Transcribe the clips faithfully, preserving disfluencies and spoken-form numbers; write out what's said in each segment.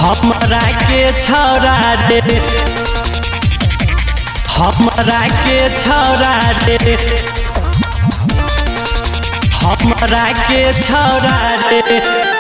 हमरा के छौरा रे हमरा के छौरा रे हमरा के छौरा रे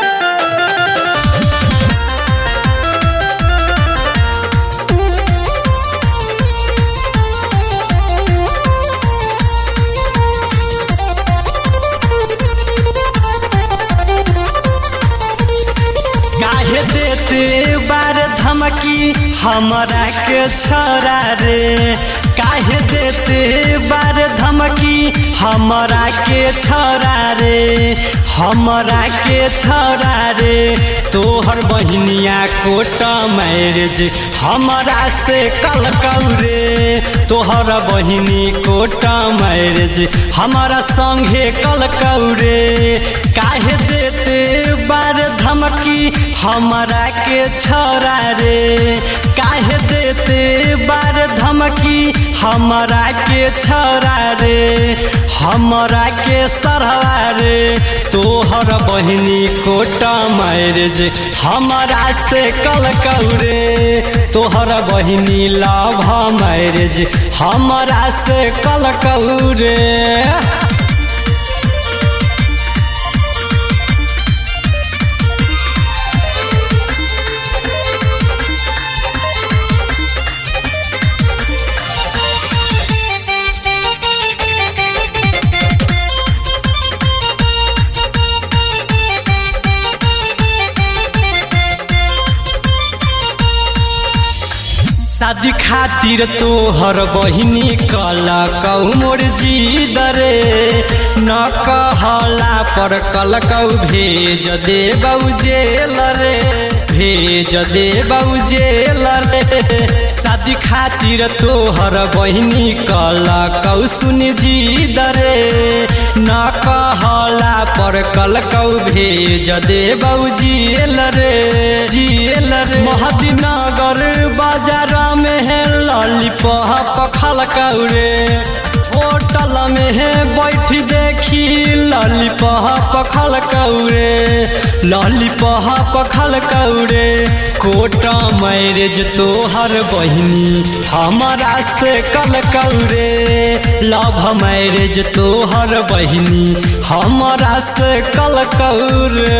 काहे देते बार धमकी हमरा के छौरा रे काहे देते बार धमकी हमरा के छौरा रे हमरा के छौरा रे तोहर बहिनिया कोट मैरिज हमरा से कल कौरे तोहर बहिनी कोट मैरिज हमरा संगे कल कौरे काहे देते बार धमकी हमरा के छौरा रे काहे देते बार धमकी हमरा के छौरा रे हमरा के सरवा रे तोहर बहिनी कोट मैरिज हमरा से कल कौरे तोहर बहिनी लव मैरिज हमरा से कल कौरे शादी खातिर तोहर बहिनी कल कऊ मोर जिद रे न कहला पर कल कऊ भेज दे जेल रे भेज दे जेल रे शादी खातिर तोहर बहिनी कल कऊ सुन जिद रे न कहला पर कल कऊ भेज दे जेल रे जेल रे महदीनगर बाजार में है लॉलीपॉप खल कौरे होटल में है बैठ देखी लॉलीपॉप खल कौरे लॉलीपॉप खल कौरे कोट मैरिज तोहर बहिनी हमरा से कल कौरे लव मैरिज तोहर बहिनी हमरा से कल कौरे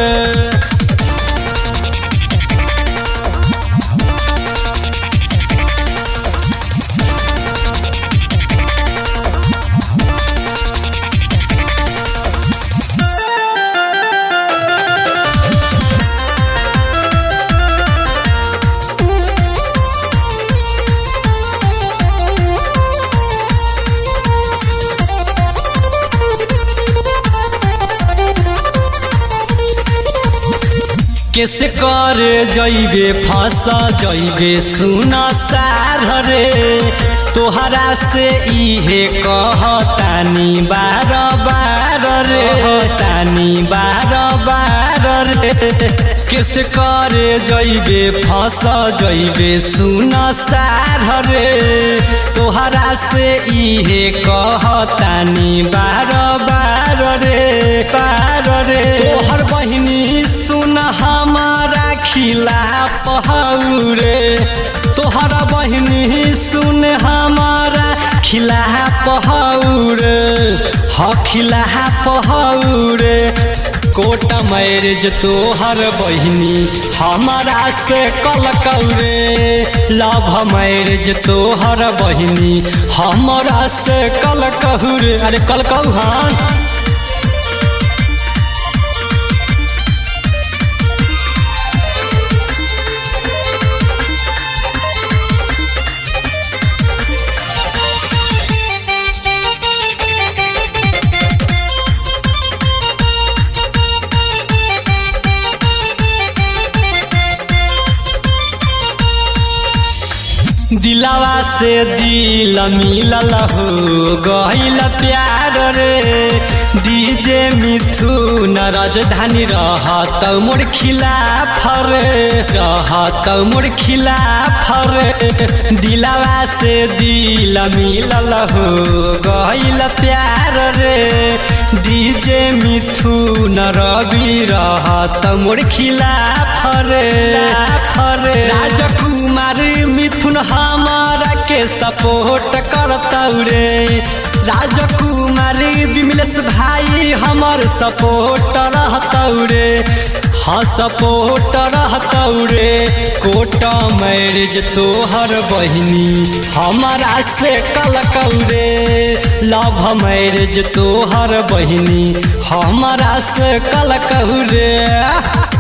कैसे कर जइबे फंसा जइबे सुना सार रे तोहरा से इहे कहतानी बार बार रे तानी बार बार रे कैसे कर जइबे फंसा जइबे सुना सार रे तोहरा से इहे कहतानी बार बार रे बार रे तोहर बहिनी सुन हमारा खिलाफ हौरे तोहरा बहिनी सुन हमारा खिलाफ हौरे ह खिलाफ हौरे कोट मैरिज तोहर बहिनी हमारा से कल कौरे लव मैरिज तोहर बहिनी हमारा से कल कौरे अरे कल कौहान दिलवा से दिल मिलल हो गइल प्यार रे डीजे मिथुन राजधानी रहत मोर खिलाफ रे रहत मोर खिलाफ रे दिलवा से दिल मिलल हो गइल प्यार रे डीजे मिथुन रवि रहत मोर खिलाफ रे मिथुन हमारा के सपोर्ट करतौ रे राजकुमारी विमलेश भाई हमर सपोर्ट रहतौ रे हाँ सपोर्ट रहतौ रे कोर्ट मैरिज तोहर बहिनी हमारा से कलकौ रे लव मैरिज तोहर बहिनी हमारा से कलकौ रे।